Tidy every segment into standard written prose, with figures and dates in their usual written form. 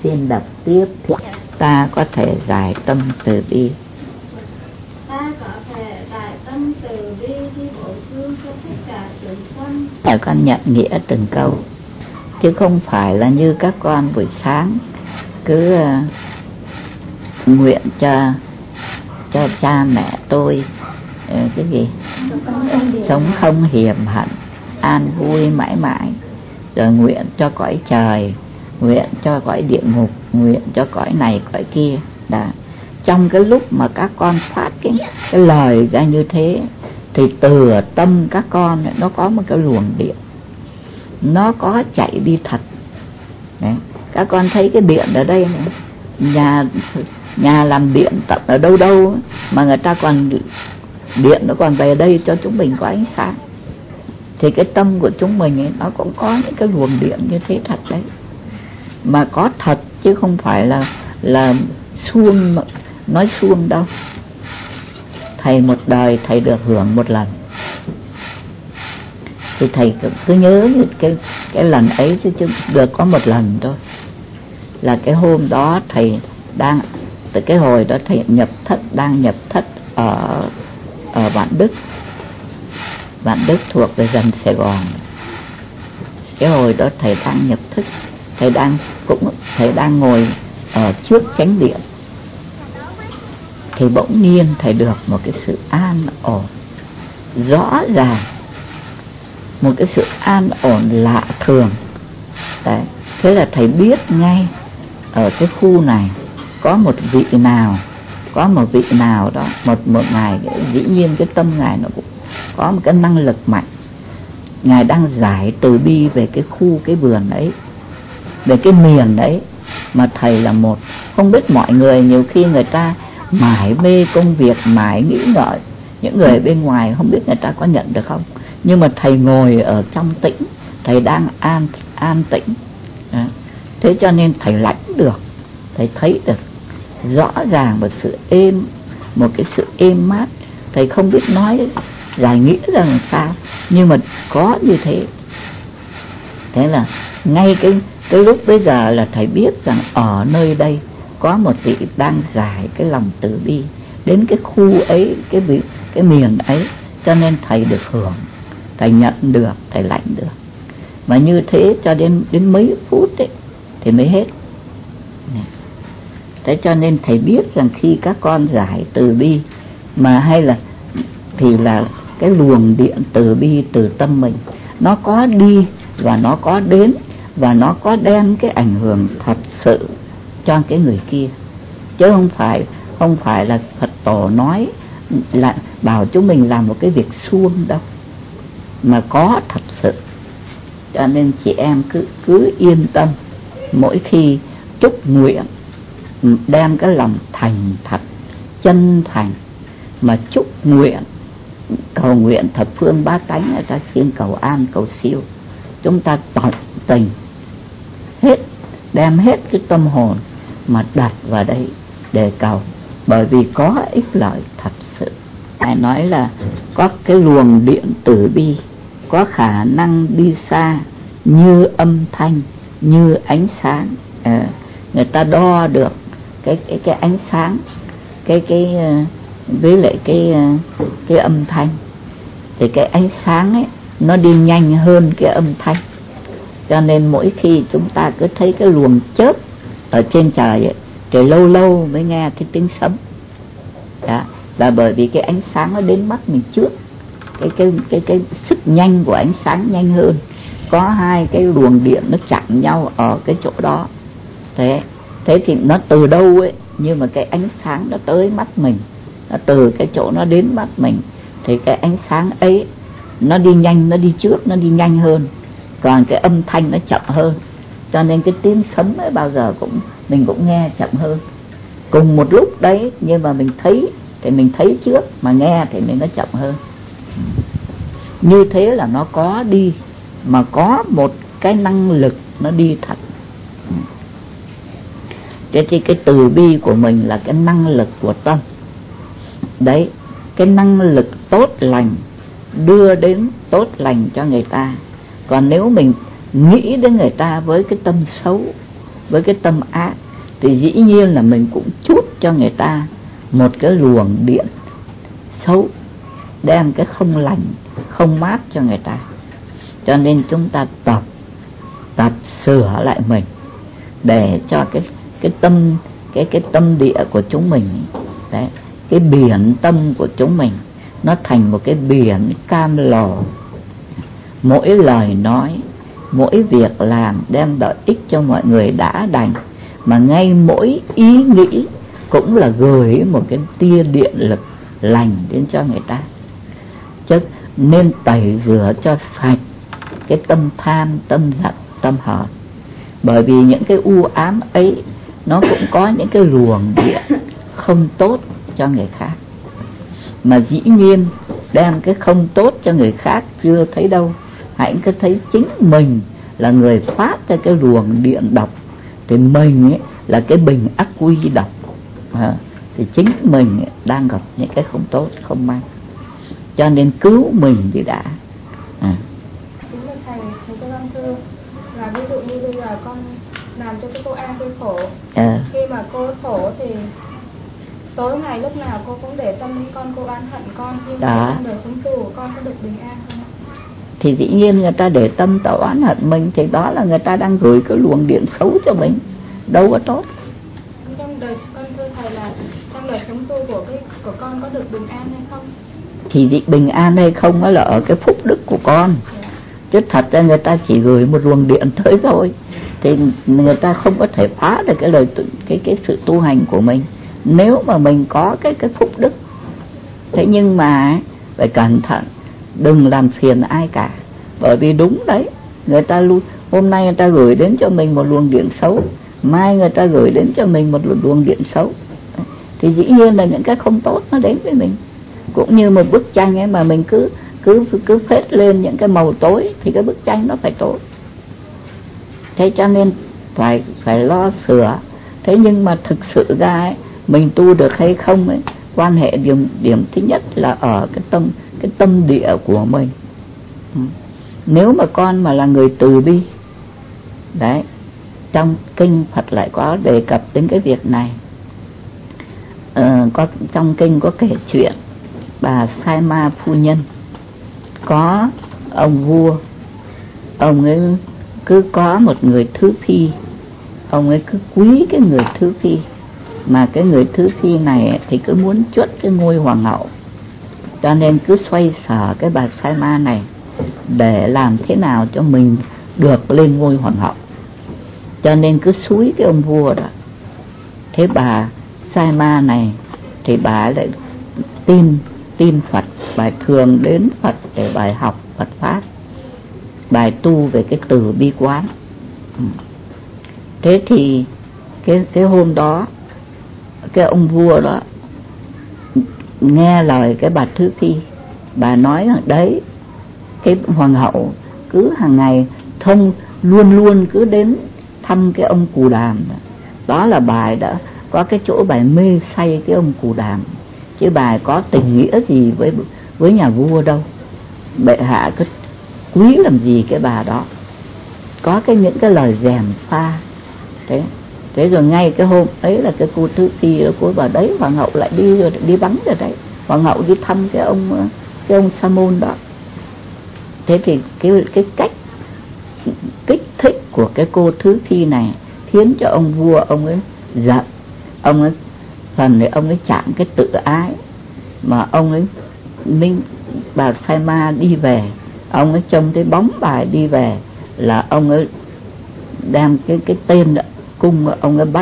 Xin đọc tiếp. Ta có thể giải tâm từ bi. Ta có thể giải tâm từ bi khi bổ sung cho tất cả chúng sanh. Con nhận nghĩa từng câu, chứ không phải là như các con buổi sáng cứ nguyện cho cha mẹ tôi cái gì sống không hiểm hận, an vui mãi mãi, rồi nguyện cho cõi trời, nguyện cho cõi địa ngục, nguyện cho cõi này cõi kia. Đó. Trong cái lúc mà các con phát cái lời ra như thế thì từ tâm các con nó có một cái luồng điện, nó có chạy đi thật. Đấy. Các con thấy cái điện ở đây này, nhà làm điện tận ở đâu đâu mà người ta còn điện nó còn về đây cho chúng mình có ánh sáng. Thì cái tâm của chúng mình ấy, nó cũng có những cái luồng điện như thế thật đấy, mà có thật chứ không phải là suông, nói suông đâu. Thầy một đời thầy được hưởng một lần, thì thầy cứ nhớ cái lần ấy chứ được có một lần thôi. Là cái hôm đó thầy đang, từ cái hồi đó thầy đang nhập thất ở Vạn Đức thuộc về gần Sài Gòn. Cái hồi đó thầy đang nhập thức, thầy đang ngồi ở trước chánh điện, thì bỗng nhiên thầy được một cái sự an ổn rõ ràng, một cái sự an ổn lạ thường. Đấy. Thế là thầy biết ngay ở cái khu này có một vị nào đó, một ngài, dĩ nhiên cái tâm ngài nó cũng có một cái năng lực mạnh. Ngài đang giải từ bi về cái khu, cái vườn ấy, về cái miền đấy, mà thầy là một. Không biết mọi người, nhiều khi người ta mải mê công việc, mải nghĩ ngợi, những người bên ngoài không biết người ta có nhận được không, nhưng mà thầy ngồi ở trong tĩnh, thầy đang an tĩnh. Thế cho nên thầy lãnh được, thầy thấy được rõ ràng một cái sự êm mát. Thầy không biết nói giải nghĩa ra làm sao, nhưng mà có như thế. Thế là ngay cái lúc bây giờ là thầy biết rằng ở nơi đây có một vị đang giải cái lòng từ bi đến cái khu ấy, cái miền ấy, cho nên thầy được hưởng, thầy nhận được, thầy lãnh được. Mà như thế cho đến mấy phút ấy thì mới hết. Thế cho nên thầy biết rằng khi các con giải từ bi mà hay là thì là cái luồng điện từ bi từ tâm mình nó có đi và nó có đến, và nó có đem cái ảnh hưởng thật sự cho cái người kia, chứ không phải là Phật tổ nói là bảo chúng mình làm một cái việc suông đâu, mà có thật sự. Cho nên chị em cứ yên tâm, mỗi khi chúc nguyện đem cái lòng thành thật, chân thành mà chúc nguyện, cầu nguyện thập phương bát tánh, người ta xin cầu an cầu siêu, chúng ta tận tình hết, đem hết cái tâm hồn mà đặt vào đây để cầu, bởi vì có ích lợi thật sự. Ngài nói là có cái luồng điện từ bi có khả năng đi xa như âm thanh, như ánh sáng. Người ta đo được cái ánh sáng, với lại cái âm thanh, thì cái ánh sáng ấy nó đi nhanh hơn cái âm thanh. Cho nên mỗi khi chúng ta cứ thấy cái luồng chớp ở trên trời ấy, thì lâu lâu mới nghe cái tiếng sấm. Đó là bởi vì cái ánh sáng nó đến mắt mình trước, cái sức nhanh của ánh sáng nhanh hơn, có hai cái luồng điện nó chạm nhau ở cái chỗ đó. Thế thì nó từ đâu ấy, nhưng mà cái ánh sáng nó tới mắt mình, nó từ cái chỗ nó đến mắt mình, thì cái ánh sáng ấy nó đi nhanh, nó đi trước, nó đi nhanh hơn, còn cái âm thanh nó chậm hơn. Cho nên cái tiếng sấm ấy bao giờ mình cũng nghe chậm hơn. Cùng một lúc đấy, nhưng mà mình thấy thì mình thấy trước, mà nghe thì nó chậm hơn. Như thế là nó có đi, mà có một cái năng lực nó đi thật. Thế thì cái từ bi của mình là cái năng lực của tâm. Đấy, cái năng lực tốt lành đưa đến tốt lành cho người ta. Còn nếu mình nghĩ đến người ta với cái tâm xấu, với cái tâm ác, thì dĩ nhiên là mình cũng chút cho người ta một cái luồng điện xấu, đem cái không lành, không mát cho người ta. Cho nên chúng ta tập sửa lại mình, để cho cái tâm địa của chúng mình đấy, cái biển tâm của chúng mình nó thành một cái biển cam lồ. Mỗi lời nói, mỗi việc làm đem lợi ích cho mọi người đã đành, mà ngay mỗi ý nghĩ cũng là gửi một cái tia điện lực lành đến cho người ta. Chứ nên tẩy rửa cho sạch cái tâm tham, tâm giận, tâm hờn. Bởi vì những cái u ám ấy nó cũng có những cái luồng điện không tốt cho người khác. Mà dĩ nhiên đem cái không tốt cho người khác chưa thấy đâu, hãy cứ thấy chính mình là người phát ra cái luồng điện độc, thì mình ấy là cái bình ắc quy độc, thì chính mình ấy đang gặp những cái không tốt, không may. Cho nên cứu mình thì đã. Đúng là thầy cho con thưa là ví dụ như bây giờ con làm cho cái cô An cái khổ, khi mà cô khổ thì tối ngày lúc nào cô cũng để tâm đến con, cô oán hận con, nhưng mà trong đời sống tu của con có được bình an không? Thì dĩ nhiên người ta để tâm ta oán hận mình, thì đó là người ta đang gửi cái luồng điện xấu cho mình, đâu có tốt. Trong đời con thưa thầy là trong đời sống tu của con có được bình an hay không? Thì bình an hay không đó là ở cái phúc đức của con. Chứ thật ra người ta chỉ gửi một luồng điện tới thôi, thì người ta không có thể phá được cái sự tu hành của mình, nếu mà mình có cái phúc đức. Thế nhưng mà phải cẩn thận, đừng làm phiền ai cả. Bởi vì đúng đấy, người ta hôm nay người ta gửi đến cho mình một luồng điện xấu, mai người ta gửi đến cho mình một luồng điện xấu, thì dĩ nhiên là những cái không tốt nó đến với mình. Cũng như một bức tranh ấy, mà mình cứ phết lên những cái màu tối thì cái bức tranh nó phải tốt. Thế cho nên phải lo sửa. Thế nhưng mà thực sự ra ấy, mình tu được hay không ấy, quan hệ điểm thứ nhất là ở cái tâm địa của mình. Nếu mà con mà là người từ bi đấy, trong kinh Phật lại có đề cập đến cái việc này. Trong kinh có kể chuyện bà Sai Ma phu nhân, có ông vua, ông ấy cứ có một người thứ phi, ông ấy cứ quý cái người thứ phi, mà cái người thứ phi này thì cứ muốn chuất cái ngôi hoàng hậu, cho nên cứ xoay sở cái bà Sai Ma này để làm thế nào cho mình được lên ngôi hoàng hậu, cho nên cứ xúi cái ông vua đó. Thế bà Sai Ma này thì bà lại tin Phật, bà thường đến Phật để bà học Phật pháp, bà tu về cái từ bi quán. Thế thì cái hôm đó cái ông vua đó nghe lời cái bà thứ phi, bà nói rằng đấy, cái hoàng hậu cứ hàng ngày luôn cứ đến thăm cái ông Cù Đàm đó, là bà đã có cái chỗ bà mê say cái ông Cù Đàm, chứ bà có tình nghĩa gì với nhà vua đâu. Bệ hạ cứ quý làm gì cái bà đó, có những cái lời gièm pha. Thế rồi ngay cái hôm ấy là cái cô thứ phi đó, cô bảo đấy, hoàng hậu lại đi vắng rồi đấy, hoàng hậu đi thăm cái ông Sa Môn đó. Thế thì cái cách kích thích của cái cô thứ phi này khiến cho ông vua ông ấy giận, ông ấy phần thì ông ấy chạm cái tự ái, mà ông ấy bà Sai Ma đi về, ông ấy trông thấy bóng bà đi về là ông ấy đem cái tên đó, cung ông ấy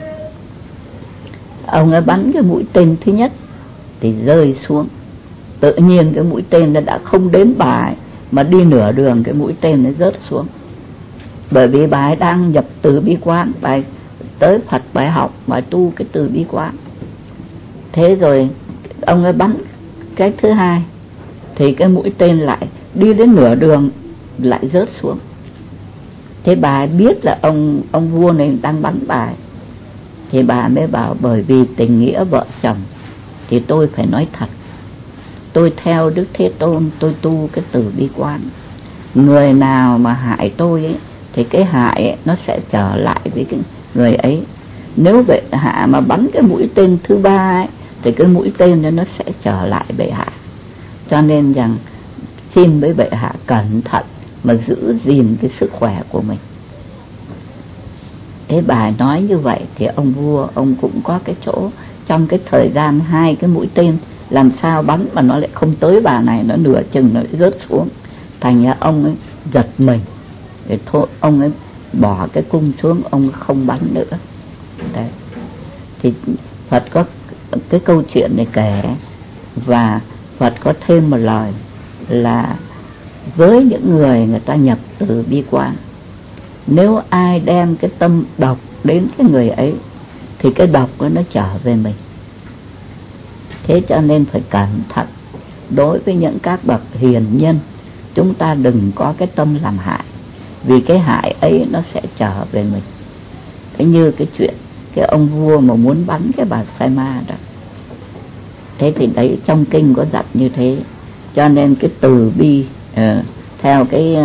bắn cái mũi tên thứ nhất thì rơi xuống. Tự nhiên cái mũi tên nó đã không đến bà ấy, mà đi nửa đường cái mũi tên nó rớt xuống. Bởi vì bà ấy đang nhập từ bi quán, bà ấy tới Phật bà ấy học, bà ấy tu cái từ bi quán. Thế rồi ông ấy bắn cái thứ hai thì cái mũi tên lại đi đến nửa đường lại rớt xuống. Thế bà ấy biết là ông vua này đang bắn bà ấy, thì bà mới bảo bởi vì tình nghĩa vợ chồng thì tôi phải nói thật, tôi theo Đức Thế Tôn, tôi tu cái từ bi quán, người nào mà hại tôi ấy, thì cái hại ấy, nó sẽ trở lại với cái người ấy. Nếu bệ hạ mà bắn cái mũi tên thứ ba ấy, thì cái mũi tên đó nó sẽ trở lại bệ hạ. Cho nên rằng xin với bệ hạ cẩn thận mà giữ gìn cái sức khỏe của mình. Thế bà nói như vậy thì ông vua ông cũng có cái chỗ, trong cái thời gian 2 cái mũi tên làm sao bắn mà nó lại không tới bà này, nó nửa chừng nó rớt xuống. Thành ra ông ấy giật mình, để thôi ông ấy bỏ cái cung xuống, ông không bắn nữa. Đấy. Thì Phật có cái câu chuyện này kể, và Phật có thêm một lời là với những người ta nhập từ bi quan, nếu ai đem cái tâm độc đến cái người ấy thì cái độc đó nó trở về mình. Thế cho nên phải cẩn thận đối với những các bậc hiền nhân, chúng ta đừng có cái tâm làm hại, vì cái hại ấy nó sẽ trở về mình. Thế như cái chuyện cái ông vua mà muốn bắn cái bà Sai Ma đó, thế thì đấy trong kinh có dặn như thế. Cho nên cái từ bi theo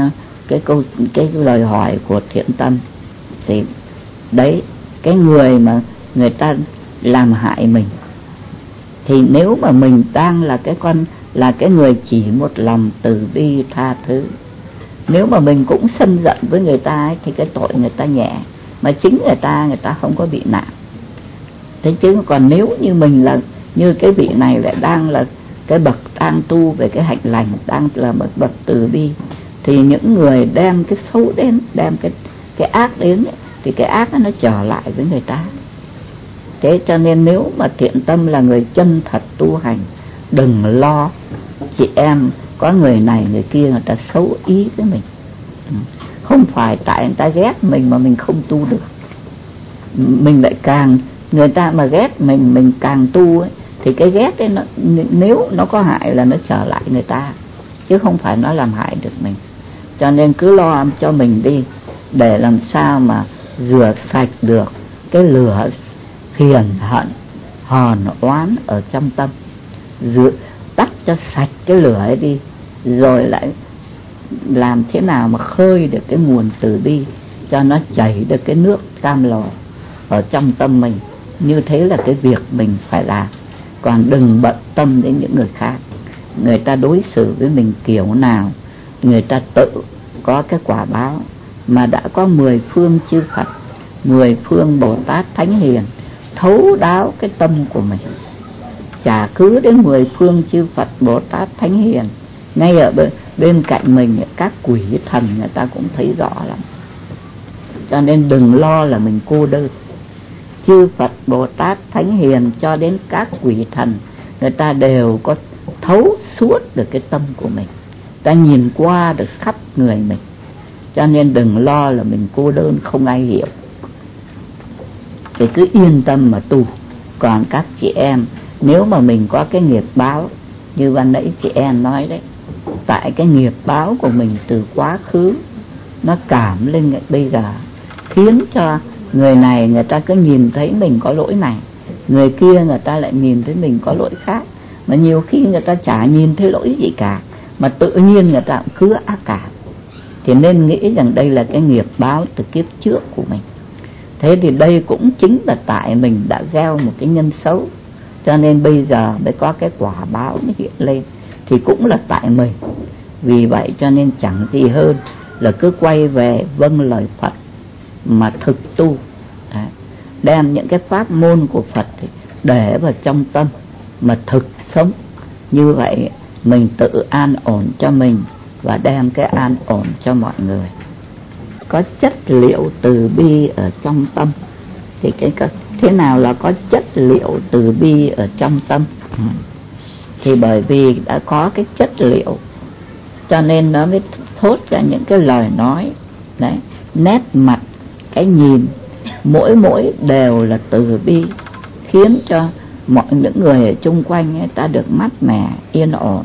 cái lời hỏi của Thiện Tâm, thì đấy cái người mà người ta làm hại mình, thì nếu mà mình đang là cái người chỉ một lòng từ bi tha thứ, nếu mà mình cũng sân giận với người ta ấy, thì cái tội người ta nhẹ, mà chính người ta không có bị nặng. Thế chứ còn nếu như mình là như cái vị này lại đang là cái bậc đang tu về cái hạnh lành, đang là một bậc từ bi, thì những người đem cái xấu đến, đem cái ác đến ấy, thì cái ác nó trở lại với người ta. Thế cho nên nếu mà Thiện Tâm là người chân thật tu hành, đừng lo chị em có người này người kia người ta xấu ý với mình. Không phải tại người ta ghét mình mà mình không tu được. Mình lại càng, người ta mà ghét mình càng tu ấy, thì cái ghét ấy nếu nó có hại là nó trở lại người ta, chứ không phải nó làm hại được mình. Cho nên cứ lo cho mình đi, để làm sao mà rửa sạch được cái lửa phiền hận hờn oán ở trong tâm, tắt cho sạch cái lửa ấy đi, rồi lại làm thế nào mà khơi được cái nguồn từ bi, cho nó chảy được cái nước cam lồ ở trong tâm mình. Như thế là cái việc mình phải làm. Còn đừng bận tâm đến những người khác, người ta đối xử với mình kiểu nào, người ta tự có cái quả báo. Mà đã có 10 phương chư Phật, 10 phương Bồ Tát Thánh Hiền thấu đáo cái tâm của mình, chả cứ đến 10 phương chư Phật Bồ Tát Thánh Hiền, ngay ở bên cạnh mình các quỷ thần người ta cũng thấy rõ lắm. Cho nên đừng lo là mình cô đơn. Chư Phật Bồ Tát Thánh Hiền cho đến các quỷ thần, người ta đều có thấu suốt được cái tâm của mình, ta nhìn qua được khắp người mình. Cho nên đừng lo là mình cô đơn không ai hiểu, thì cứ yên tâm mà tu. Còn các chị em, nếu mà mình có cái nghiệp báo, như ban nãy chị em nói đấy, tại cái nghiệp báo của mình từ quá khứ nó cảm lên bây giờ, khiến cho người này người ta cứ nhìn thấy mình có lỗi này, người kia người ta lại nhìn thấy mình có lỗi khác, mà nhiều khi người ta chả nhìn thấy lỗi gì cả, mà tự nhiên người ta cũng cứ ác cảm. Thì nên nghĩ rằng đây là cái nghiệp báo từ kiếp trước của mình. Thế thì đây cũng chính là tại mình đã gieo một cái nhân xấu, cho nên bây giờ mới có cái quả báo nó hiện lên, thì cũng là tại mình. Vì vậy cho nên chẳng gì hơn là cứ quay về vâng lời Phật mà thực tu. Đấy. Đem những cái pháp môn của Phật để vào trong tâm mà thực sống. Như vậy mình tự an ổn cho mình và đem cái an ổn cho mọi người. Có chất liệu từ bi ở trong tâm. Thì thế nào là có chất liệu từ bi ở trong tâm? Thì bởi vì đã có cái chất liệu, cho nên nó mới thốt ra những cái lời nói đấy, nét mặt, cái nhìn, mỗi đều là từ bi, khiến cho những người ở chung quanh ấy, ta được mát mẻ, yên ổn.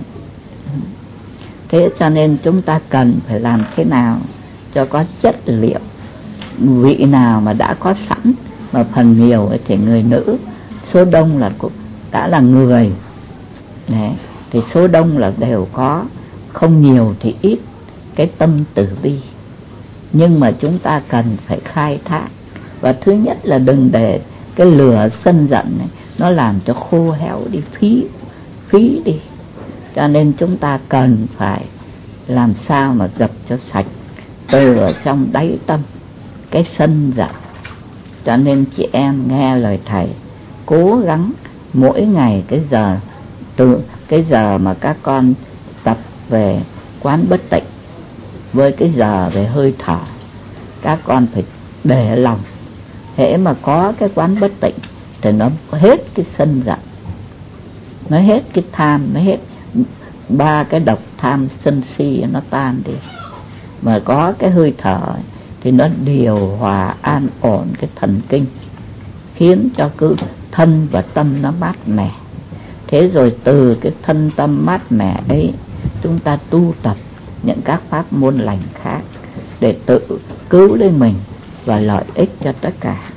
Thế cho nên chúng ta cần phải làm thế nào cho có chất liệu. Vị nào mà đã có sẵn, mà phần nhiều ấy thì người nữ, số đông là cũng đã là người đấy, thì số đông là đều có, không nhiều thì ít, cái tâm từ bi. nhưng mà chúng ta cần phải khai thác. Và thứ nhất là đừng để cái lửa sân giận này nó làm cho khô héo đi, phí đi. Cho nên chúng ta cần phải làm sao mà dập cho sạch từ ở trong đáy tâm cái sân giận. Cho nên chị em nghe lời thầy, cố gắng mỗi ngày từ cái giờ mà các con tập về quán bất tịnh với cái giờ về hơi thở, các con phải để lòng. Hễ mà có cái quán bất tịnh thì nó hết cái sân giận, nó hết cái tham, nó hết ba cái độc tham sân si, nó tan đi. Mà có cái hơi thở thì nó điều hòa an ổn cái thần kinh, khiến cho cứ thân và tâm nó mát mẻ. Thế rồi từ cái thân tâm mát mẻ ấy, chúng ta tu tập những các pháp môn lành khác để tự cứu lấy mình và lợi ích cho tất cả.